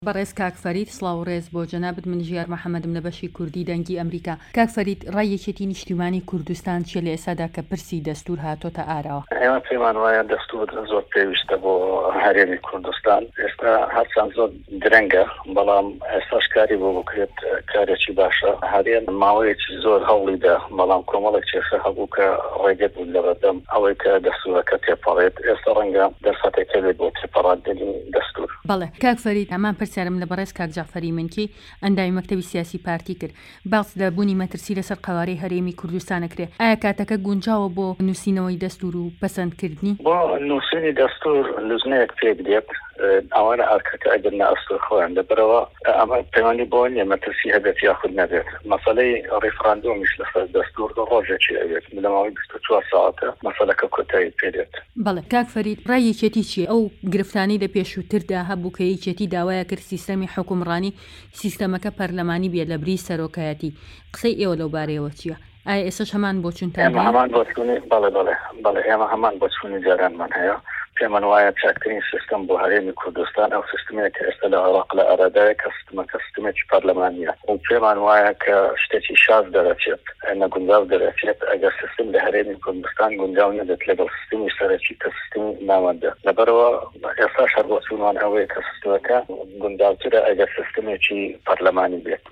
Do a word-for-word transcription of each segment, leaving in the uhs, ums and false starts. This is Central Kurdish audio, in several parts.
بەڕێز کاک فەرید سڵاو و ڕێز بۆ جەنابەت من ژیار محەممەدم لە بەشی کوردی دەنگی ئەمریکا. کاک فەرید ڕایەکێتی نیشتیمانی کوردستان چیە لە ئێسادا کە پرسی دەستور هاتۆتە ئاراوە؟ ئێمە پێمان وایە دەستور زۆر پێویستە بۆ هەرێمی کوردستان. ئێستا هەرچەند زۆر درەنگە بەڵام ئێستاش کاری بۆ بکرێت کارێکی باشە. هەرێم ماوەیەکی زۆر هەوڵیدا بەڵام کۆمەڵێک کێشە هەبوو کە ڕێگەت بوو لە بەردەم ئەوەی کە دەستورەکە تێپەڕێت. ئێستا ڕەنگە دەرفەتێکە بێت بۆ تێپەڕاندنی دەستور. بەڵێ کاک فەرید ئەمان پرسیارم لە بەڕێز کاک جەعفەری منکی ئەندامی مەکتەبی سیاسی پارتی کرد باس لە بوونی مەترسی لەسەر قەوارەی هەرێمی کوردستانەکرێ. ئایا کاتەکە گونجاوە بۆ نووسینەوەی دەستور و پەسەندکردنی؟ بۆ نووسینی دەستور لوزنەیەک پێ بدێت ئەوانە ئارکەکە ئەگەر نەئەستور خۆیان دەبرەوە ئەمە پەیوەندی بۆ نیە مەترسی هەبێت یاخود نەبێت. مەسەلەی ڕیفراندۆمیش لەسەر دەستور ڕۆژێکی ئەوێت لە ماوەی بیست و چوار ساعەتە مەسەلەکە کۆتایی پێدێت. بەڵێ کاک فەرید ڕایەکێتی چیە؟ ئەو گرفتانی لە پێشووتردا هەبوو کە یەکێتی داوایە کرد سیستەمی حکومڕانی سیستەمەکە پەرلەمانی بێت لە بری سەرۆکایەتی. قسەی ئێوە لەو بارەیەوە چییە؟ ئایا ئێسش هەمان بۆ چونتان؟ ئێمە هەمان بۆچوونی بەڵێ بەڵێ بەڵێ ئێمە هەمان بۆچوونی جارانمان هەیە. پێمان وایە چاکترین سیستم بۆ هەرێمی کوردستان ئەو سیستمێک کە ئێستا لە عێراق لە ئارادایە کە سیستمەکە سیستمێکی پەرلەمانیە و پێمان وایە کە شتێکی شاز دەرەچێت نەگونجاو دەرەچێت ئەگەر سیستم لە هەرێمی کوردستان گونجاو نەدێت لەگەڵ سیستمی سەرەکی کە سیستمی ناوەندە. لەبەرەوە ئێستاش هەر بۆچوونمان ئەوەیە کە سیستمەکە گونجاوترە ئەگەر سیستمێکی پەرلەمانی بێت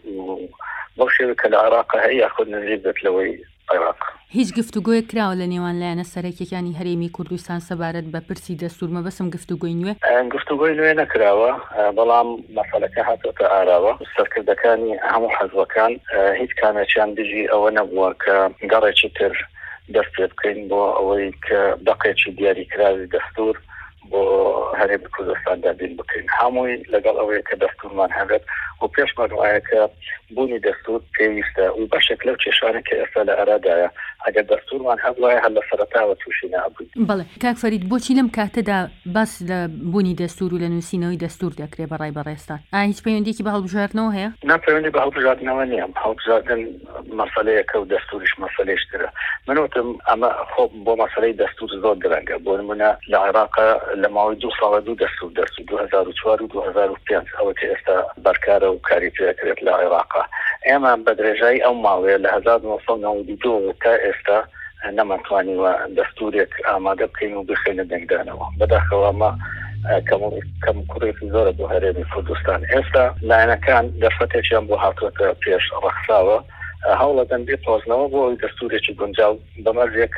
بۆ شێوە کە لە عێراق هەیە یاخود نزیک بێت لەوەی عێراق. هیچ گفتوگۆیەک کراوە لە نێوان لایەنە سەرەکیەکانی هەرێمی کوردستان سەبارەت بە پرسی دەستور؟ مەبەسم گفتوگۆی نوێ گفتوگۆی نوێ نەکراوە بەڵام مەسەلەکە هاتۆتە ئاراوە. سەرکردەکانی هەموو حەزبەکان هیچ کامێکیان دژی ئەوە نەبووە کە گەڕێکی تر دەست پێ بکەین بۆ ئەوەی کە دەقێکی دیاریکراوی دەستور بۆ هەرێمی کوردستان دابین بکەین. هەمووی لەگەڵ ئەوەیە کە دەستورمان هەبێت و پێشمان وایە کە بوونی دەستور پێویستە و بەشێک لەو کێشانە کە ئێستا لە ئارادایە ئەگەر دەستورمان هەبوایە هەر لە سەرەتاوە تووشی نابووین. بەڵێ کاک فەرید بۆچی لەم کاتەدا باس لە بوونی دەستور و لە نووسینەوەی دەستور دەکرێت بەڕای بەڕێستان؟ ئایا هیچ پەیوەندیەکی بە هەڵبژاردنەوە هەیە؟ نا پەیوەندی بە هەڵبژاردنەوە نییە. هەڵبژاردن مەسەلەیەکە و دەستوریش مەسەلەیشترە. من وتم ئەمە خۆ بۆ مەسەلەی دەستور زۆر درەنگە. بۆ نمونە لە عێراق لە ماوەی دوو ساڵە دوو دەستور دەرچوو دوو هەزار و چوار و دوو هەزار و پێنج ئەوە کە ئێستا بەرکارە و کاری پێکرێت لە عێراق. ئێمە بە درێژایی ئەو ماوەیە لە هەزار و نۆ سەد و نۆ و دوو تا ئێستا نەمەتوانیوە دەستورێک ئامادە بکەین و بخێنە دەنگدانەوە. بەداخەوە ئەمە کەم کوڕێکی زۆرە بۆ هەرێمی کوردستان. ئێستا لایەنەکان دەرفەتێکیان بۆ هاتووەتە پێش ڕەخساوە هەوڵە دەن بێت تۆزنەوە بۆ ئەوی دەستورێکی گونجاو بەمەرجێک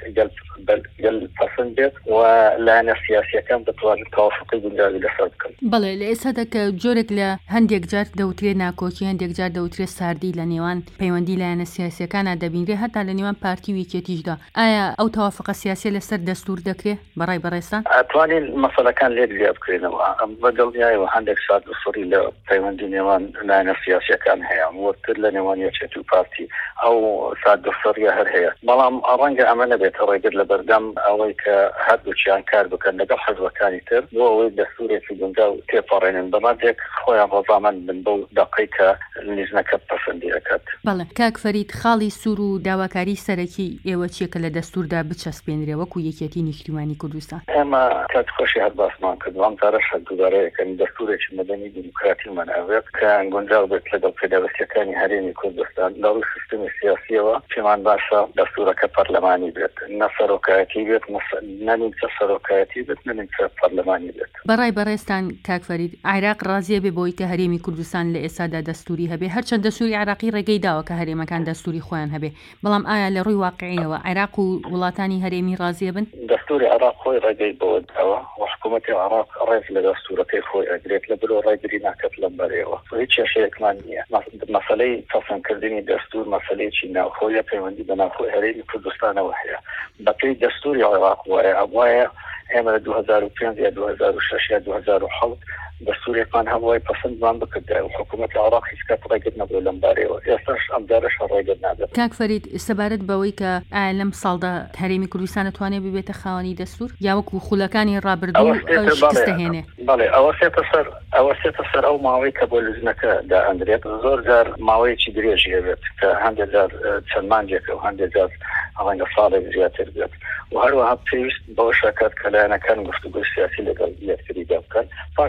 گەل پەسەند بێت و لایەنە سیاسیەکان بتوانن تەوافقی گونجاوی لەسەر بکەن. بەڵێ لە ئێستادا کە جۆرێک لە هەندێک جار دەوترێت ناکۆکی هەندێک جار دەوترێت ساردی لە نێوان پەیوەندی لایەنە سیاسیەکانە دەبینرێت هەتا لە نێوان پارتی و یەکێتیشدا. ئایا ئەو تەوافقە سیاسی لەسەر دەستور دەکرێت بەڕای بەڕێستان؟ ئەتوانین مەسەلەکان لێک زیاد بکرێنەوە. بەدڵنیایەوە هەندێک ساد و سوڕی لە پەیوەندی نێوان لایەنە سیاسیەکان هەیە وەرتر لە نێوان یەکێتی و پارتی ئەو ساد دەستوریە هەر هەیە. بەڵام ڕەنگە ئەمە نەبێت ڕێگر لە بەردەم ئەوەی کە هەردووچیان کار بکەن لەگەڵ حەزبەکانی تر بۆ ئەوەی دەستورێکی گونجاو تێپەڕێنن بەمەردێک خۆیان ڕۆژامەند بن بەو دەقەی کە لیژنەکە پەسەندی ئەکات. بەڵێ کاک فەرید خاڵی سوور و داواکاری سەرەکی ئێوە چیە کە لە دەستوردا بچەسپێنرێ وەکو یەکێتی نیشتیمانی کوردستان؟ ئێمە کات خۆشی هەر باسمان کردو ئەم جارەش دووبارەیەکەن دەستورێکی مەدەنی دیموکراتیمان ئەوێت کە گونجاو بێت لەگەڵ پێداوەستیەکانی هەرێمی کوردستان لە ڕووی سیستەمی سیاسیەوە پێمان باشە دەستورەکە پەرلەمانی بێت نە سەرۆکایەتی بێت نەنیمچە سەرۆکایەتی بێت نەنیمچە پەرلەمانی بێت. بەڕای بەڕێستان کاک فەرید عێراق ڕازیە بێ بۆی کە هەرێمی کوردستان لە ئێستادا دەستوری هەبێ هەرچەند دەستوری عێراقی ڕێگەی داوە کە هەرێمەکان دەستوری خۆیان هەبێ بەڵام ئایا لە ڕووی واقعیەوە عێراق و وڵاتانی هەرێمی ڕازیە بن؟ دەستوری عێراق خۆی ڕێگەی بەوە داوە و حکوومەتی عێراق ڕێز لە دەستورەکەی خۆی ئەگرێت لە برۆ ڕێگری ناکات لەم بەرەوە. هیچ کێشەیەکمان نییە. مەسەلەی پەسەندکردنی دەستور مەسەلەیەکی ناوخۆیە پەیوەندی بە ناوخۆی هەرێمی کوردستانەوە هەیە. بەپێی دەستوری عێراق وایە ئەوایە ئێمە لە دوو هەزار و پێنج یا دوو هەزار و شەش یا دوو هەزار و حەوت دەستورێکمان هەبووای پەسەندمان بکرد و حکوومەتی عێراق هیچ کات ڕێگر نەبوو لەم بارەیەوە. ئێستاش ئەم جارەش ڕێگر نادات. کاک فەرید سەبارەت بەوەی کە ئایا لەم ساڵدا هەرێمی کوردستان دەتوانێت ببێتە خاوەنی دەستور یا وەکو خولەکانی ڕابردوو شکستەهێنێ؟ بەڵێ ئەوە سێتە سەر ئەوە سێتە سەر ئەو ماوەی کە بۆ لوزنەکە دائەنرێت. زۆر جار ماوەیەکی درێژی هەبێت کە هەندێک جار چەند مانجێکە و هەندێک جار ڕەنگە ساڵێک زیاتر بێت و هەروەها پێویست بەوە شەکات کە لایەنەکان گفتوگۆی سیاسی لەگەڵ یەکتری دا بکەن پاشەوە کە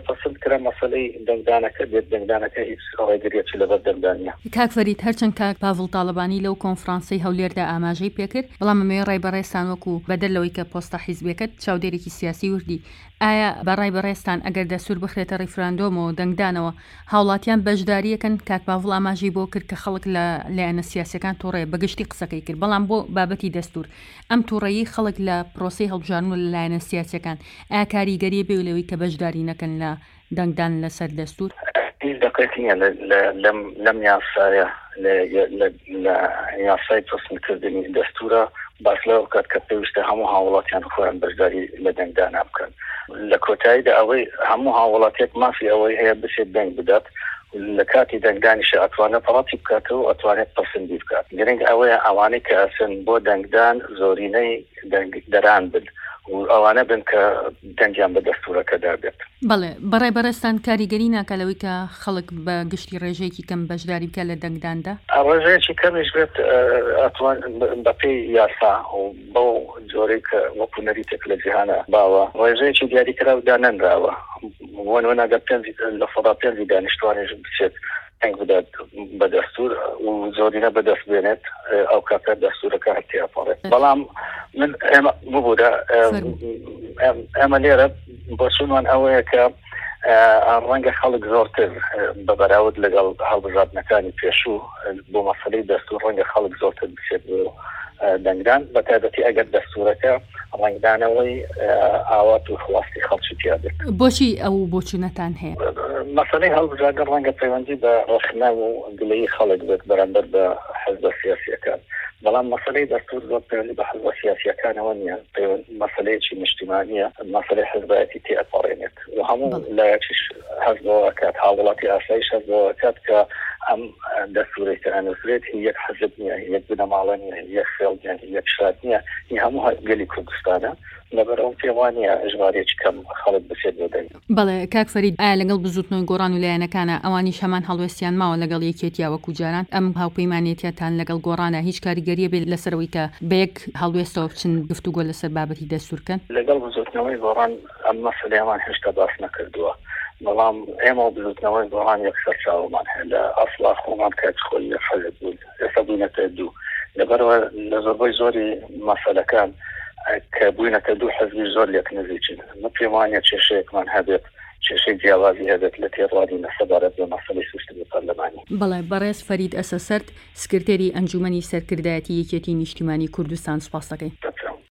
پسند کرا مەسەلەی دەنگدانەکە بێت دەنگدانەکە هیچ ڕێگریەکی لەبەر دەنگدانە. کاک فەرید هەرچەند کاک پاڤڵ تاڵەبانی لەو کۆنفرانسەی هەولێردا ئاماژەی پێکرد، بەڵام ئەمەوێ ڕێبەڕێستان وەکو بەدەلەوەی کە پۆستە حیزبێکەت چاودێرێکی سیاسی وردی، ئایا بەڕای بەڕێستان ئەگەر دەستور بخرێتە ڕیفراندۆمەوە دەنگدانەوە هاوڵاتیان بەشداریەکەن؟ کاک پاڤڵ ئاماژەی بۆ کرد کە خەڵک لە لایەنە سیاسەکان تووڕێ بەگشتی قسەکەی کرد، بەڵام بۆ بابەتی دەستور ئەم تووڕەیی خەڵک لە پرۆسەی هەڵبژاردن لە لایەنە سیاسەکان ئایا کاریگەریە بێ لەوەی کە بەشداری نەکەن لە دەنگدان لەسەر دەستور؟ هیچ دقت نییە لەم یاسایە لە یاسای پسندکردنی دەستورە باس لەوە بکات کە پێویستە هەموو هاوڵاتیان خۆیان بەشداری لە دەنگدانا بکەن. لە کۆتاییدا ئەوەی هەموو هاوڵاتێک مافی ئەوەی هەیە بچێت دەنگ بدات لە کاتی دەنگدانیش ئەتوانێت پەڕاتی بکاتەوە ئەتوانێت پەسەندی بکات. گرنگ ئەوەیە ئەوانەی کە ئەسن بۆ دەنگدان زۆرینەی دەران بن و ئەوانە بن کە دەنگیان بە دەستورەکەدا بێت. بەڵێ بەڕای بەڕێستان کاریگەری ناکەلەوەی کە خەڵک بە گشتی ڕێژەیەکی کەم بەشداری بکە لە دەنگداندا؟ ڕێژەیەکی کەمیش بێت ئەتوان بەپێی یاسا و بۆ جۆرەی کە وەکو نەریتێک لە جیهانە باوە ڕێژەیەکی دیاریکراودا نەنراوە وەنوەناگە پێنج لە سەدا پێنجی دانیشتوانیش بچێت دەنگ بدات بە دەستور و زۆرینە بەدەست بێنێت ئەو کاتە دەستورەکە هەرتیا پاڕێت. بەڵام من ئێمە ببوودا ئێمە لێرە بۆ چونوان ئەوەیە کە ڕەنگە خەڵک زۆرتر بە بەراورد لەگەڵ هەڵبژاردنەکانی پێشوو بۆ مەسەلەی دەستور ڕەنگە خەڵک زۆرتر بچێت بۆ دەنگدان بە تایبەتی ئەگەر دەستورەکە ڕەنگدانەوەی ئاوات و خڵاستی خەڵکی تیا بێت. بۆچی ئەو بۆچوونەتان هەیە؟ مەسەلەی هەڵبژاردن ڕەنگە پەیوەندی بە ڕۆخنە و گلەیی خەڵک بێت بەرامبەر بە حیزبە سیاسیەکان، بەڵام مەسەلەی دەستور زۆر پەیوەندی بە حیزبە سیاسیەکانەوە نییە، مەسەلەیەکی نیشتیمانیە، مەسەلەی حیزبایەتی تێ ئەپەڕێنێت و هەموو لایەکیش هەزبەوە کات هاوڵاتی ئاسایش هەزبەوە کات کە ئەم دەستورەی کە ئەنووسرێت یەک حزب نییە، یەک بنەماڵە نییە، یەک خێڵ نییە، یەک شار نییە، هی هەموو گەلی کوردستانە لەبەرەوە پێم وانییە ژمارەیەکی کەم خەڵک بچێت بۆ دەنگ. بەڵێ کاک فەرید، ئایا لەگەڵ بزوتنەوەی گۆڕان و لایەنەکانە ئەوانیش هەمان هەڵوێستیان ماوە لەگەڵ یەکێتیا وەکو جاران؟ ئەم هاوپەیمانێتیان لەگەڵ گۆڕانە هیچ کاریگەریە بێت لەسەرەوەی کە بە یەک هەڵوێستەوە بچن گفتوگۆ لەسەر بابەتی دەستورکەن؟ لەگەڵ بزوتنەوەی گۆڕان ئەم مەسەلەیەمان هێشتا باس نەکردووە، بەڵام ئێمە بزوتنەوەی گۆڕان یەکسەر چاوەمان هەیە لە ئەسڵا خۆمان کات خۆی لە حەزب بوون ئێستا بووینەتە دوو، لەبەرەوە لە زۆربەی زۆری مەسەلەکان کە بووینەتە دوو حەزبی زۆر لێک نزیکن. مە پێم وانییە کێشەیەکمان هەبێت، کێشەی جیاوازی هەبێت لە تێڕوانی نەسەبارەت بە مەسەلەی سوشتنی پەرلەمانی. بەڵێ بەڕێز فەرید ئەسەسەرد، سکرتێری ئەنجومەنی سەرکردایەتی یەکێتی نیشتیمانی کوردستان، سوپاس دەکەین.